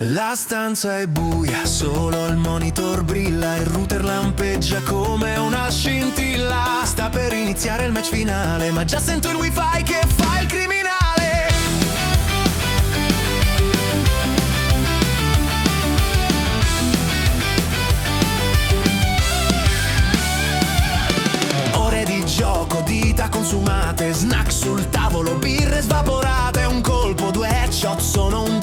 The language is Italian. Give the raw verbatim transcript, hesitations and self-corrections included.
La stanza è buia, solo il monitor brilla, il router lampeggia come una scintilla. Sta per iniziare il match finale, ma già sento il wifi che fa il criminale. Ore di gioco, dita consumate, snack sul tavolo, birre svaporate. Un colpo, due headshot, sono un